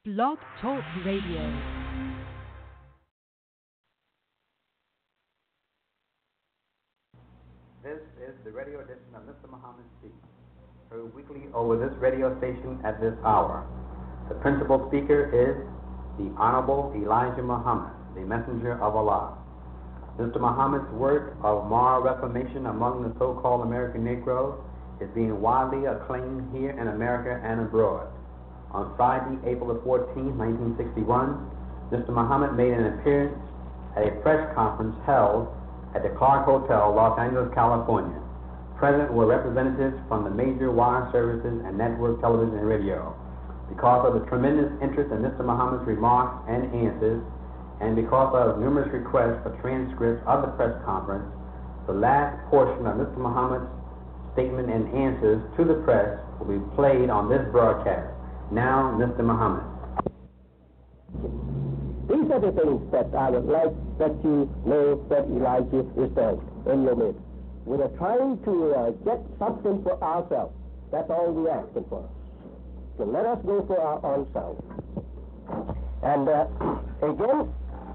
Blog Talk Radio. This is the radio edition of Mr. Muhammad Speaks, heard weekly over this radio station at this hour. The principal speaker is the Honorable Elijah Muhammad, the Messenger of Allah. Mr. Muhammad's work of moral reformation among the so-called American Negroes is being widely acclaimed here in America and abroad. On Friday, April the 14th, 1961, Mr. Muhammad made an appearance at a press conference held at the Clark Hotel, Los Angeles, California. Present were representatives from the major wire services and network television and radio. Because of the tremendous interest in Mr. Muhammad's remarks and answers, and because of numerous requests for transcripts of the press conference, the last portion of Mr. Muhammad's statement and answers to the press will be played on this broadcast. Now, Mr. Muhammad. These are the things that I would like that you know that Elijah is doing in your midst. We are trying to get something for ourselves. That's all we're asking for. So let us go for our own selves. And again,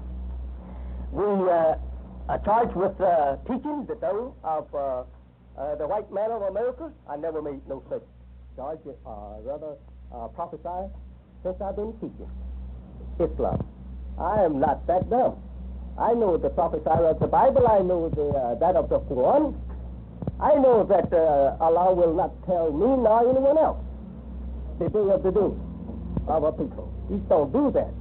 we are charged with teaching the tongue of the white man of America. I never made no such charge, rather prophesy since I've been teaching Islam. I am not that dumb. I know the prophesy of the Bible. I know that of the Quran. I know that Allah will not tell me nor anyone else the day of the doom of our people. He don't do that.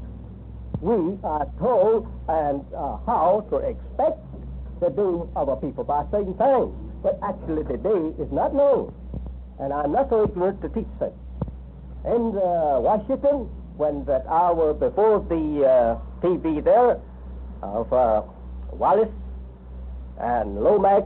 We are told and how to expect the doom of our people by certain things, but actually the day is not known, and I'm not so ignorant to teach that. In Washington, when that hour before the TV there of Wallace and Lomax,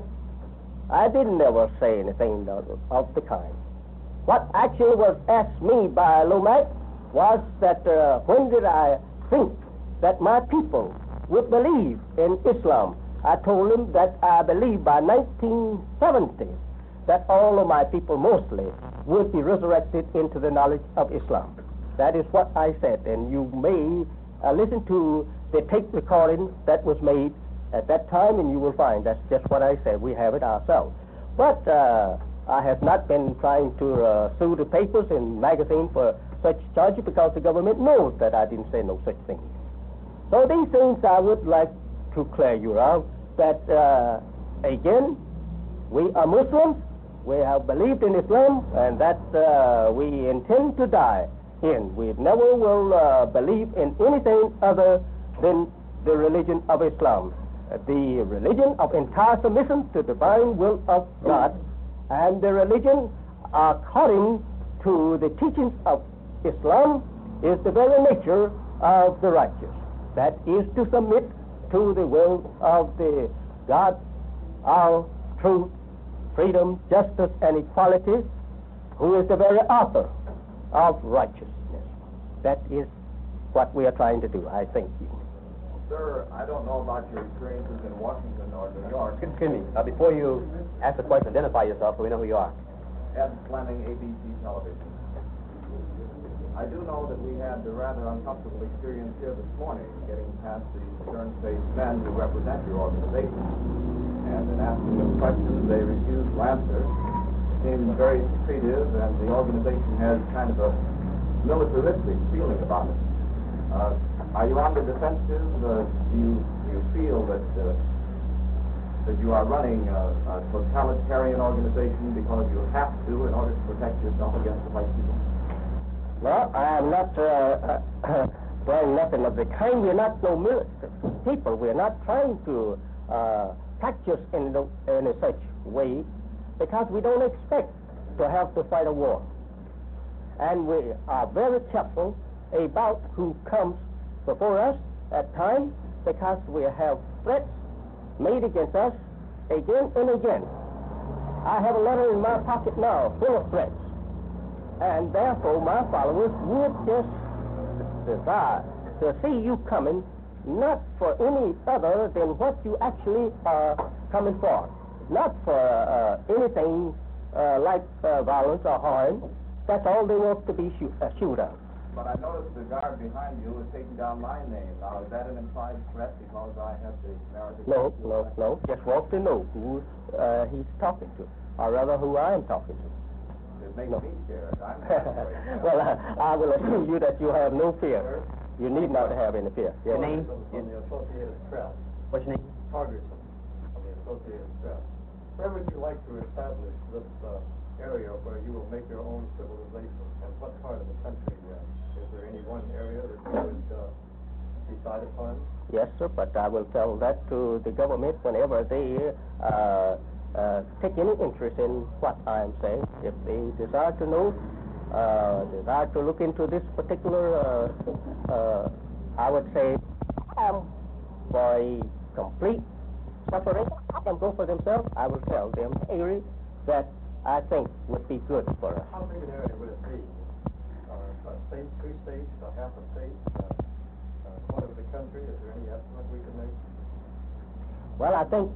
I didn't ever say anything of the kind. What actually was asked me by Lomax was that when did I think that my people would believe in Islam? I told him that I believe by 1970 that all of my people mostly would be resurrected into the knowledge of Islam. That is what I said, and you may listen to the tape recording that was made at that time, and you will find that's just what I said. We have it ourselves. But I have not been trying to sue the papers and magazines for such charges because the government knows that I didn't say no such thing. So these things I would like to clear you out, that again, we are Muslims, we have believed in Islam, and that we intend to die in. We never will believe in anything other than the religion of Islam, the religion of entire submission to the divine will of God, and the religion according to the teachings of Islam is the very nature of the righteous. That is to submit to the will of the God, our truth, freedom, justice, and equality, who is the very author of righteousness. That is what we are trying to do. I thank you. Sir, I don't know about your experiences in Washington or New York. Excuse me. Before you ask the question, identify yourself so we know who you are. Ed Fleming, ABC Television. I do know that we had a rather uncomfortable experience here this morning getting past the stern-faced men who represent your organization. And in asking them questions, they refused to answer. It seemed very secretive, and the organization has kind of a militaristic feeling about it. Are you on the defensive? Do you feel that you are running a totalitarian organization because you have to in order to protect yourself against the white people? No, I am not doing nothing of the kind. We're not no militant people. We're not trying to practice in a such way because we don't expect to have to fight a war. And we are very careful about who comes before us at times because we have threats made against us again and again. I have a letter in my pocket now full of threats. And therefore, my followers would just desire to see you coming, not for any other than what you actually are coming for, not for anything like violence or harm. That's all they want to be shoot at. But I noticed the guard behind you is taking down my name. Now, is that an implied threat because I have the narrative? No. Just want to know who he's talking to, or rather who I am talking to. It makes me scared. I'm afraid. Well, I will assure you that you have no fear. You need not have any fear. Your name? From the Associated Press. What's your name? Torgerson from the Associated Press. Where would you like to establish this area where you will make your own civilization? And what part of the country? Is there any one area that you would decide upon? Yes, sir, but I will tell that to the government whenever they take any interest in what I am saying. If they desire to know, desire to look into this particular, I would say, for a complete separation, let them go for themselves. I will tell them area that I think would be good for us. How big an area would it be? A state, 3 states, half a state, quarter of the country? Is there any estimate we can make? Well, I think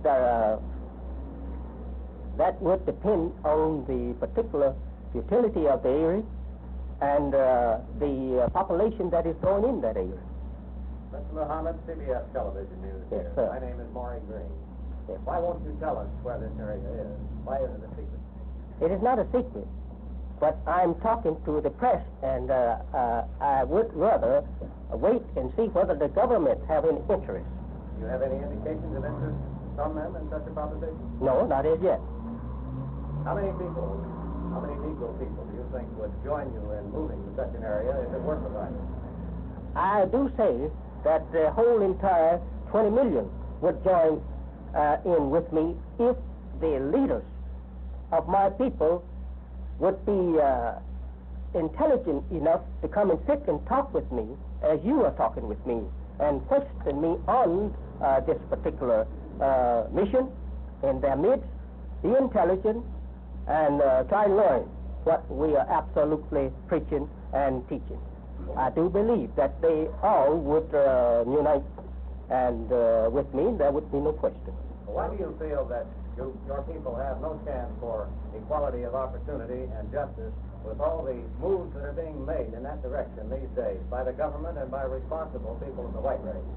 that would depend on the particular utility of the area and the population that is going in that area. Mr. Muhammad, CBS Television News Yes, here. sir. My name is Maury Green. Yes. Why won't you tell us where this area is? Why is it a secret? It is not a secret, but I'm talking to the press, and I would rather wait and see whether the government have any interest. Do you have any indications of interest from them in such a proposition? No, not as yet. How many Negro people do you think would join you in moving to such an area if it were provided? I do say that the whole entire 20 million would join in with me if the leaders of my people would be intelligent enough to come and sit and talk with me as you are talking with me and question me on this particular mission in their midst, be intelligent, and try and learn what we are absolutely preaching and teaching. I do believe that they all would unite, and with me there would be no question. Why do you feel that your people have no chance for equality of opportunity and justice with all the moves that are being made in that direction these days by the government and by responsible people in the white race?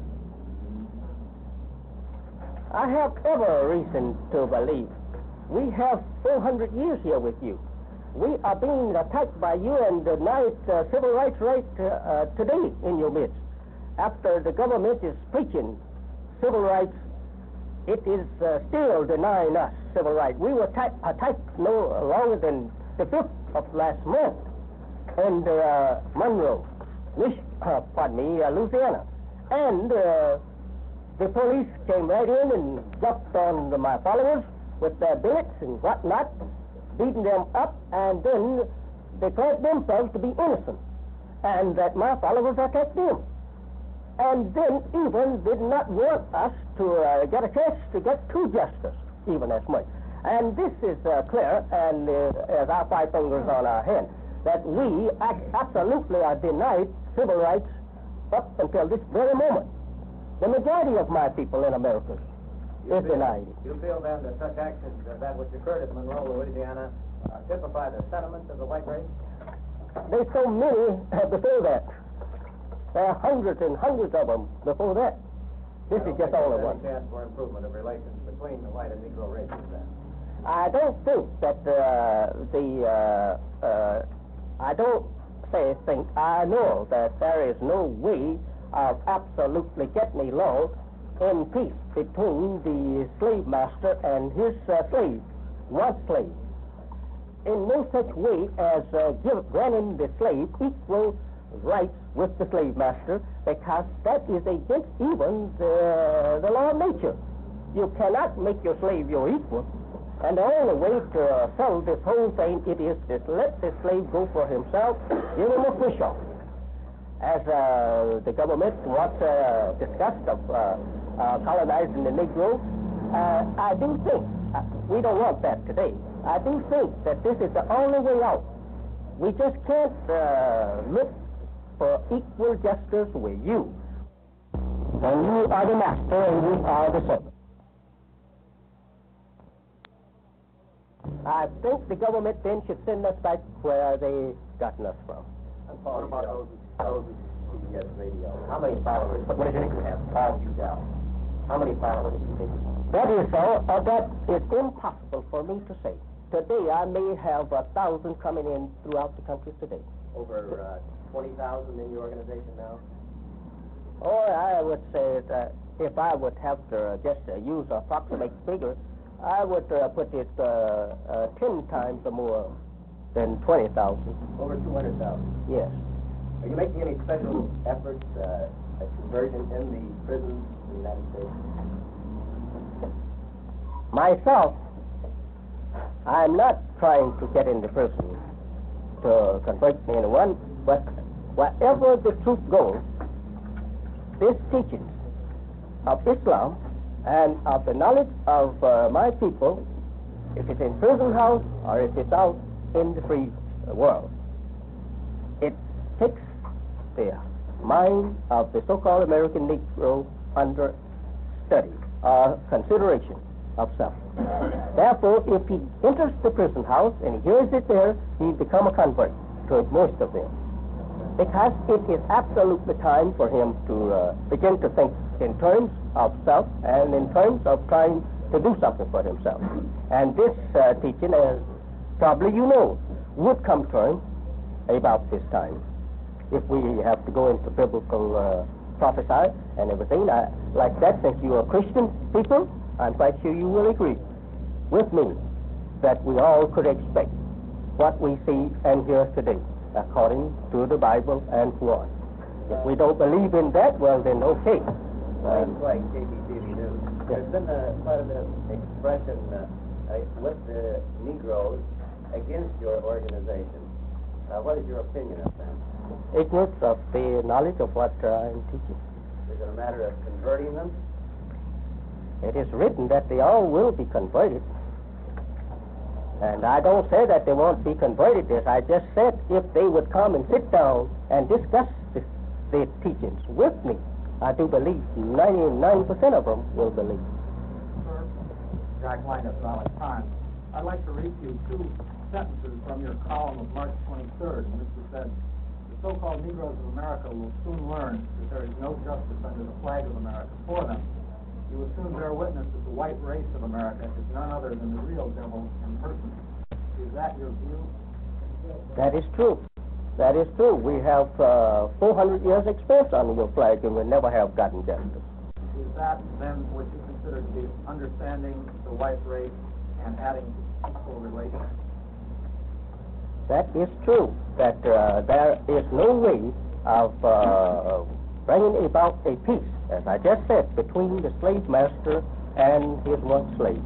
I have every reason to believe. We have 400 years here with you. We are being attacked by you and denied civil rights today in your midst. After the government is preaching civil rights, it is still denying us civil rights. We were attacked no longer than the 5th of last month in Monroe, Louisiana. And the police came right in and jumped on my followers with their bullets and whatnot, beating them up, and then declared themselves to be innocent, and that my followers attacked them. And then even did not want us to get a chance to get to justice, even as much. And this is clear, and as our 5 fingers on our hand, that we absolutely are denied civil rights up until this very moment. The majority of my people in America is denied. You feel then that such actions as that which occurred at Monroe, Louisiana, typify the sentiments of the white race? There's so many before that. There are hundreds and hundreds of them before that. This is just only one. Chance for improvement of relations between the white and Negro races then? I don't think that I know that there is no way of absolutely getting along in peace between the slave master and his slave, one slave. In no such way as granting the slave equal rights with the slave master, because that is against even the law of nature. You cannot make your slave your equal. And the only way to settle this whole thing, it is to let the slave go for himself, give him a push off. As the government once discussed of colonizing the Negro, I do think, we don't want that today, I do think that this is the only way out. We just can't look for equal justice with you. And you are the master and we are the servant. I think the government then should send us back where they gotten us from. What about those CBS radio? How many followers? What is it you have? Paul Udell. How many followers do you think? That is impossible for me to say. Today, I may have 1,000 coming in throughout the country today. Over 20,000 in your organization now? Oh, I would say that if I would have to just use an approximate figure, I would put it 10 times or more than 20,000. Over 200,000? Yes. Are you making any special efforts at conversion in the prisons in the United States? Myself, I'm not trying to get into prison to convert anyone, but wherever the truth goes, this teaching of Islam and of the knowledge of my people, if it's in prison house or if it's out in the free world, it takes the mind of the so-called American Negro under study or consideration of self. Therefore, if he enters the prison house and he hears it there, he become a convert to most of them. Because it is absolutely time for him to begin to think in terms of self and in terms of trying to do something for himself. And this teaching, as probably you know, would come to him about this time. If we have to go into biblical prophecy and everything like that, since you are Christian people, I'm quite sure you will agree with me that we all could expect what we see and hear today, according to the Bible and so on. If we don't believe in that, well then, okay. Like KBTV News, there's been quite a bit of expression with the Negroes against your organization. What is your opinion of them? Ignorance of the knowledge of what I'm teaching. Is it a matter of converting them? It is written that they all will be converted. And I don't say that they won't be converted. I just said if they would come and sit down and discuss the teachings with me, I do believe 99% of them will believe. Sir, Jack Linus, Valley Times. I'd like to read to you 2 sentences from your column of March 23rd, in which you said, the so-called Negroes of America will soon learn that there is no justice under the flag of America for them. You will soon bear witness that the white race of America is none other than the real devil in person. Is that your view? That is true. That is true. We have 400 years experience on your flag, and we never have gotten justice. Is that then what you consider to be understanding the white race and adding equal relations? That is true. That there is no way of bringing about a peace, as I just said, between the slave master and his one slave.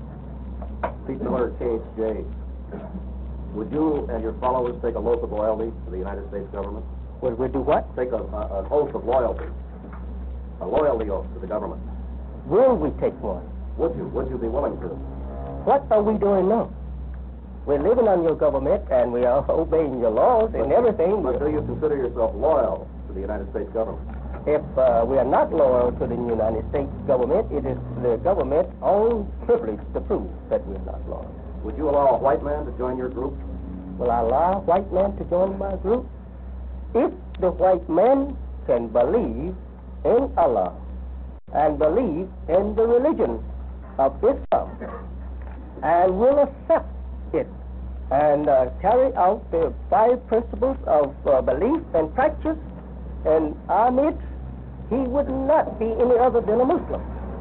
Pete Miller, KHJ. Would you and your followers take an oath of loyalty to the United States government? Would we do what? Take an oath of loyalty. A loyalty oath to the government. Will we take one? Would you? Would you be willing to? What are we doing now? We're living on your government and we are obeying your laws and everything. But do you consider yourself loyal to the United States government? If we are not loyal to the United States government, it is the government's own privilege to prove that we're not loyal. Would you allow a white man to join your group? Will I allow a white man to join my group? If the white man can believe in Allah and believe in the religion of Islam and will accept it and carry out the 5 principles of belief and practice in our midst, he would not be any other than a Muslim.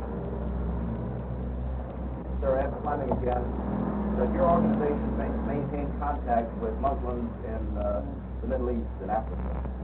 Sir, Ed Fleming again. Does your organization maintain contact with Muslims in the Middle East and Africa?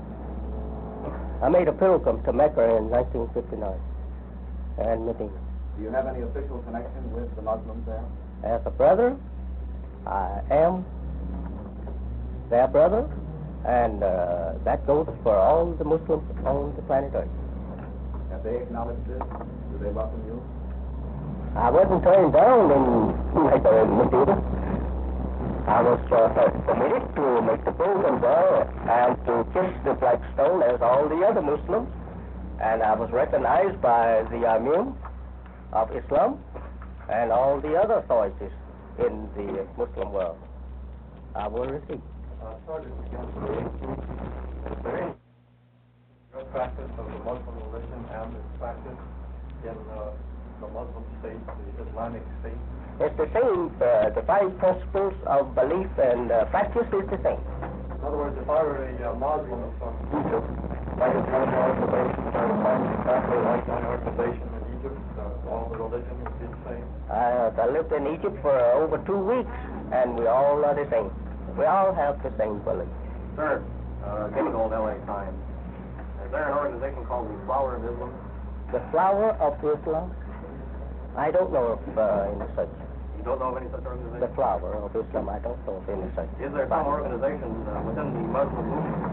I made a pilgrim to Mecca in 1959 and Medina. Do you have any official connection with the Muslims there? As a brother, I am their brother, and that goes for all the Muslims on the planet Earth. Have they acknowledged this? Do they welcome you? I wasn't turned down in Mecca and Medina. I was permitted to make the pilgrim there and to kiss the black stone as all the other Muslims, and I was recognized by the Imam of Islam and all the other authorities in the Muslim world. I will receive. charges against the is there any your practice of the Muslim religion and its practice in the Muslim state, the Islamic state? It's the same. The five principles of belief and practice is the same. In other words, if I were a Muslim from Egypt, if I could join the organization, try to find exactly like my organization in Egypt, all the religion would be the same? I lived in Egypt for over 2 weeks, and we all are the same. We all have the same belief. Sir, getting old LA Times. Is there an organization called the Flower of Islam? The flower of Islam? I don't know of any such. You don't know of any such organization? The flower of Islam, I don't know of any such. Is there some organization within the Muslim movement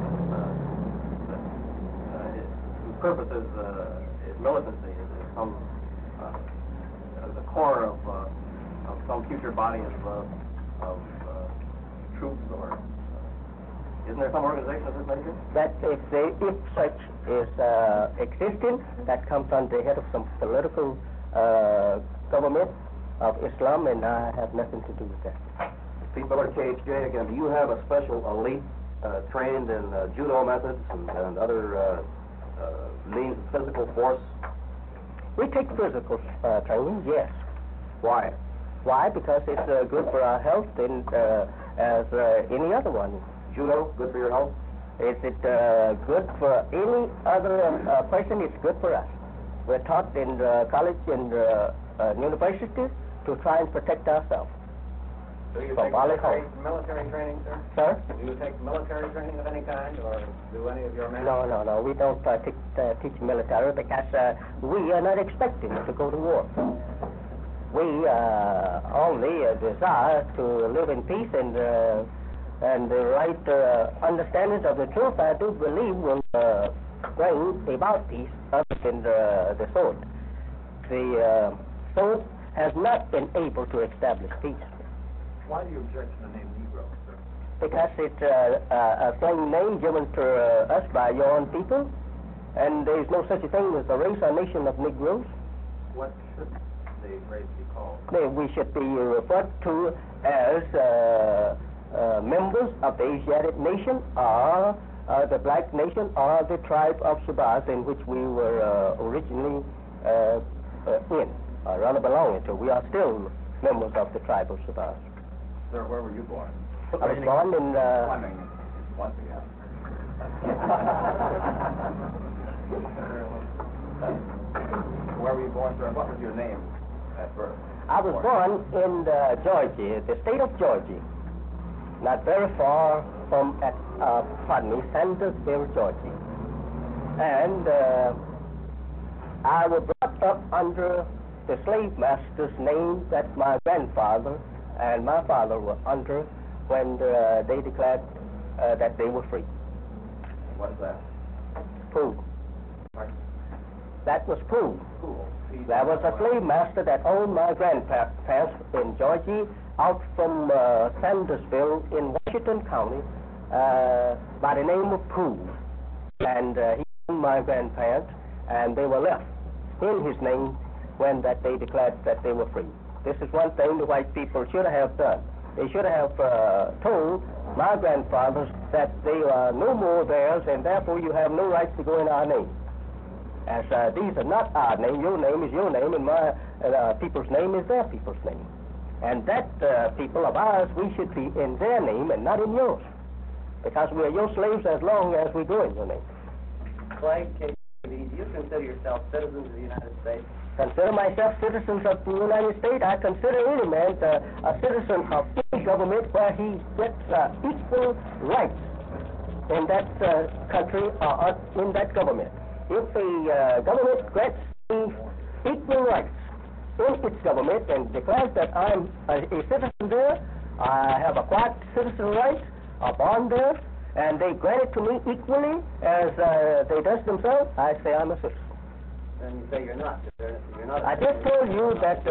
whose purpose is militancy, is some the core of some future body of troops, or isn't there some organization of this nature? That if such is existing, that comes under the head of some political government of Islam, and I have nothing to do with that. Pete Miller, KHJ again. Do you have a special elite trained in judo methods and other means of physical force? We take physical training, yes. Why? Why? Because it's good for our health and as any other one. Judo, good for your health? Is it good for any other person? It's good for us. We're taught in college and universities to try and protect ourselves. Do you From take military training, sir? Sir? Do you take military training of any kind, or do any of your men? No. We don't teach military because we are not expecting to go to war. We only desire to live in peace and the right understanding of the truth, I do believe, will bring about peace other than the sword. The sword has not been able to establish peace. Why do you object to the name Negro, sir? Because it's a slang name given to us by your own people, and there is no such a thing as a race or nation of Negroes. What should the race be called? We should be referred to as members of the Asiatic nation, or the black nation, or the tribe of Shabazz, in which we were originally in, or rather belonging to. We are still members of the tribe of Shabazz. Sir, where were you born? I was born in... Fleming, once again. Where were you born, sir? What was your name at birth? I was born in Georgia, the state of Georgia, not very far from, Sandersville, Georgia. And I was brought up under the slave master's name that my grandfather and my father were under when they declared that they were free. What is that? Pooh. Pardon? That was Pooh. Cool. There was a slave master that owned my grandparents in Georgia, out from Sandersville in Washington County, by the name of Pooh. And he owned my grandparents, and they were left in his name when that they declared that they were free. This is one thing the white people should have done. They should have told my grandfathers that they are no more theirs, and therefore you have no right to go in our name. As these are not our name, your name is your name, and my people's name is their people's name. And that people of ours, we should be in their name and not in yours, because we are your slaves as long as we go in your name. Clay, KBD, do you consider yourself citizens of the United States? Consider myself citizens of the United States. I consider any man a citizen of any government where he gets equal rights in that country or in that government. If a government grants me equal rights in its government and declares that I'm a citizen there, I have acquired citizen rights, are born there, and they grant it to me equally as they does themselves, I say I'm a citizen. And you say you're not. You're not. I just told you that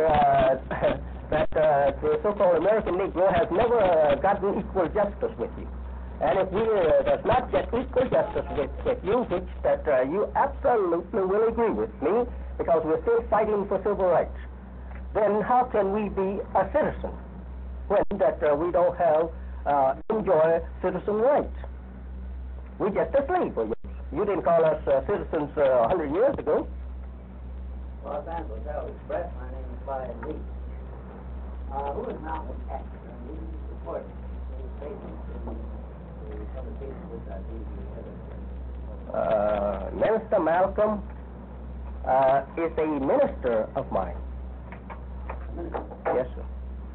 the so-called American Negro has never gotten equal justice with you. And if we does not get equal justice with you, which that you absolutely will agree with me, because we're still fighting for civil rights, then how can we be a citizen when that we don't have enjoy citizen rights. We're just a slave for you. You didn't call us citizens 100 years ago. Los Angeles Herald Express. My name is Clyde Lee. Who is Malcolm X? And he supports his statements in the publication which I think you edited. Minister Malcolm is a minister of mine. Minister, Yes, sir.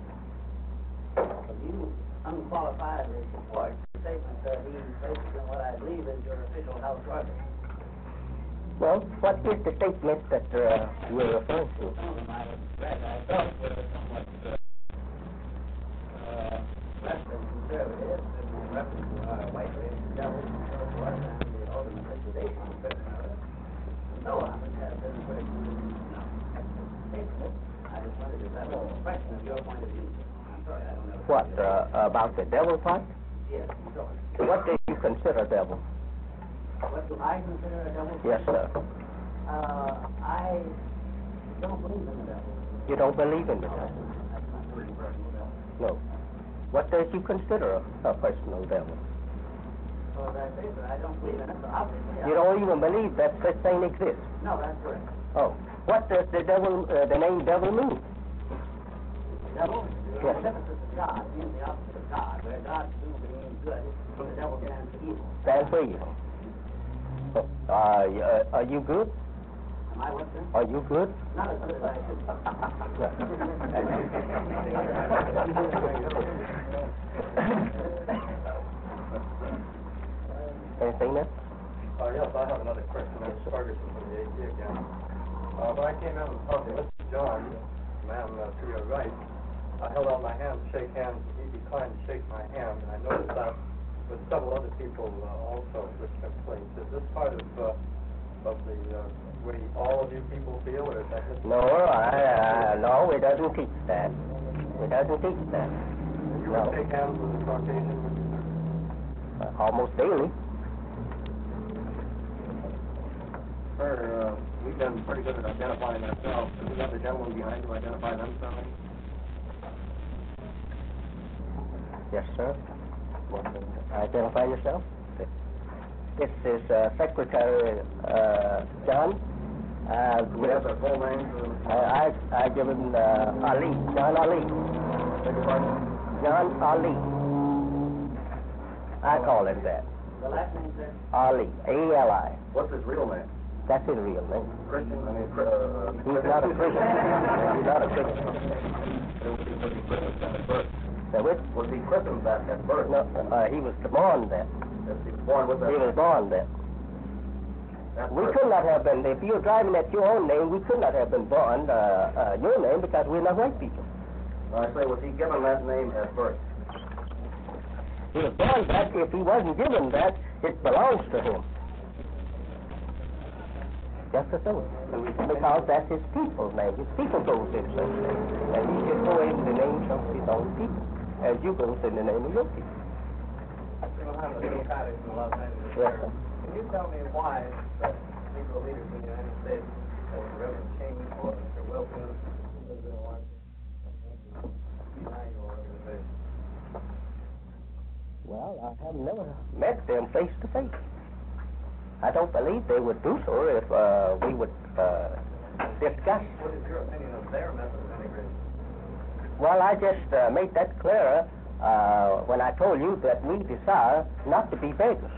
you unqualifiedly support the statement that he places in what I believe is your official house record. Well, what is the statement that you're referring to? Some of them I was read, I felt were somewhat less than conservative in reference to our white race, the devil, and so forth, and the ultimate liquidation of personality. No, I would have been very statement. I just wanted to have a question of your point of view. I'm sorry, I don't know. What, about the devil part? Yes, sure. What do you consider devil? What do I consider a devil? Yes, sir. I don't believe in the devil. You don't believe in the devil? That's not really personal devil. No. What does you consider a personal devil? Well, as I say, sir, I don't believe in it, so obviously You don't even believe that such thing exists? No, that's correct. Oh. What does the devil, the name devil mean? Devil? Yes. The antithesis of God means the opposite of God. Where God means good, the devil stands for evil. Stand for evil. Are you good? Am I what, sir? Are you good? Not as good as I should. Anything else? Yes, I have another question. That's Ferguson from the AP again. When I came in and talked to Mr. John, the man to your right, I held out my hand to shake hands, and he declined to shake my hand, and I noticed that with several other people also, which took place. Is this part of the way all of you people feel, or is that just... No, no, it doesn't teach that. It doesn't teach that. You No. would shake hands with a Caucasian, would you, sir? Almost daily. Sir, we've been pretty good at identifying ourselves. Could we have the gentleman behind you identify themselves? Yes, sir. Identify yourself. This is Secretary John. Do we have their full names? I give him Ali, John Ali. Beg your pardon? John Ali. I call him that. The last name, sir? Ali, A-L-I. What's his real name? That's his real name. Christian? I mean, He's not a Christian. He's not a Christian. Was he christened at birth? So which? Was he christened that at birth? No, he was born there. He was born with that? He was born there. At We birth. could not have been, if you were driving at your own name, we could not have been born your name because we're not white people. I say, was he given that name at birth? He was born that. If he wasn't given that, it belongs to him. Just the same. Because that's his people's name. His people goes in such name. And he should go in the names of his own people, as you goes in the name of your people. Mr. Muhammad, Bill Cottage from Los Angeles. Yes, sir. Can you tell me why the Negro leaders in the United States, such as Reverend King or Mr. Wilkins, who lives in Washington, deny your organization? Well, I have never met them face to face. I don't believe they would do so if we would discuss. What is your opinion of their method of integration? Well, I just made that clearer when I told you that we desire not to be beggars.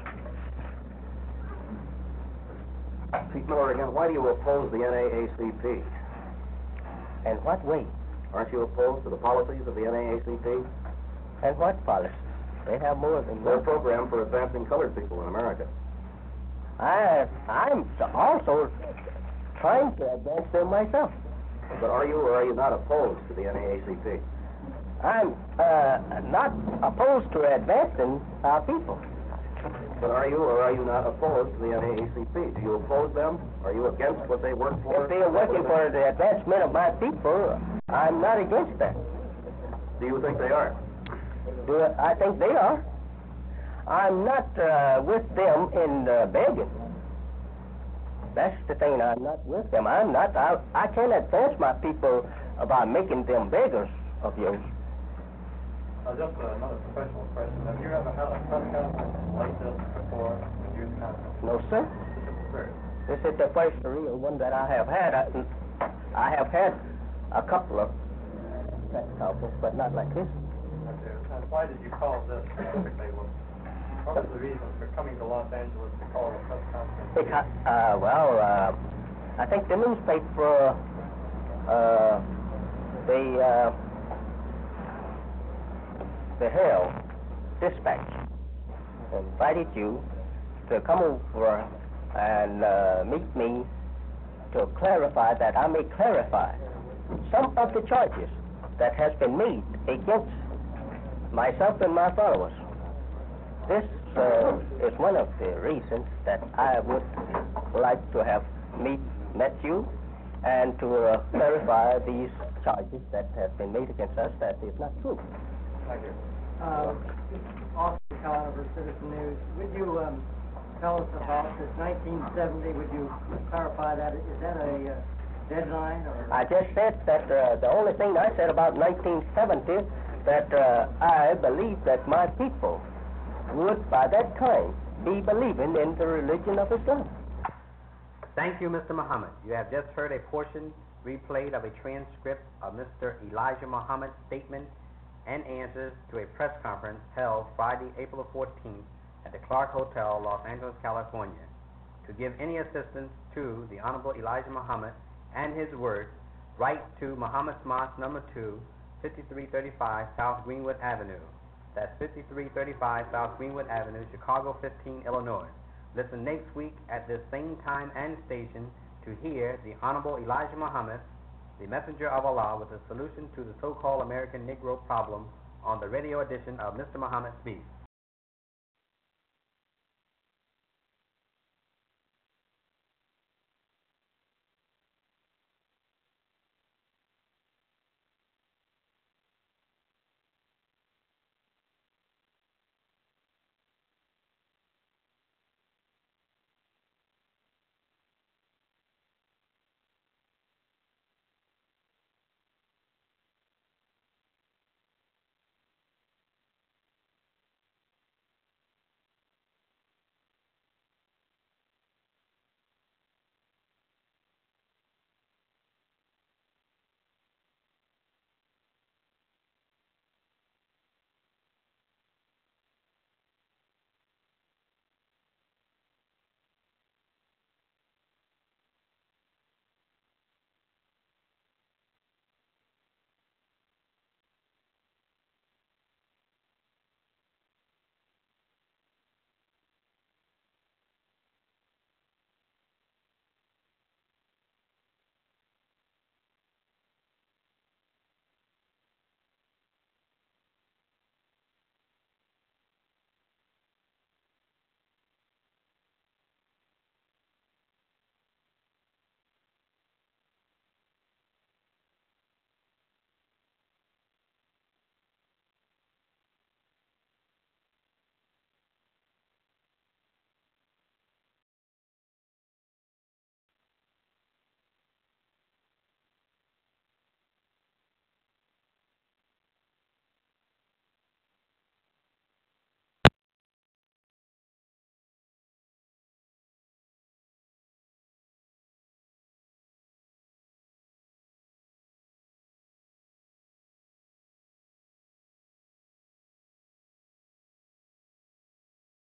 Pete Miller again, why do you oppose the NAACP? In what way? Aren't you opposed to the policies of the NAACP? And what policy? They have more than Their one. program for advancing colored people in America. I'm also trying to advance them myself. But are you or are you not opposed to the NAACP? I'm not opposed to advancing our people. But are you or are you not opposed to the NAACP? Do you oppose them? Are you against what they work for? If they are working for the advancement of my people, I'm not against that. Do you think they are? I think they are. I'm not with them in begging. That's the thing. I'm not with them. I'm not. I can't advance my people by making them beggars of yours. Just another professional question. Have you ever had a press conference like this before with youth conference? No, sir. This is the first real one that I have had. I have had a couple of press conferences, but not like this. Okay. And why did you call this specifically? What was the reason for coming to Los Angeles to call a press conference? Because, I think the newspaper, the Herald Dispatch invited you to come over and meet me to clarify that I may clarify some of the charges that has been made against myself and my followers. This is one of the reasons that I would like to have met you and to clarify these charges that have been made against us that is not true. Thank you. Austin Conover, Citizen News. Would you tell us about this 1970? Would you clarify that? Is that a deadline? Or? I just said that the only thing I said about 1970 that I believe that my people would by that time be believing in the religion of Islam. Thank you, Mr. Muhammad. You have just heard a portion replayed of a transcript of Mr. Elijah Muhammad's statement and answers to a press conference held Friday, April 14th at the Clark Hotel, Los Angeles, California. To give any assistance to the Honorable Elijah Muhammad and his work, write to Muhammad's Mosque, number 2, 5335 South Greenwood Avenue. That's 5335 South Greenwood Avenue, Chicago 15, Illinois. Listen next week at this same time and station to hear the Honorable Elijah Muhammad, the Messenger of Allah, with a solution to the so-called American Negro problem on the radio edition of Mr. Muhammad Speaks.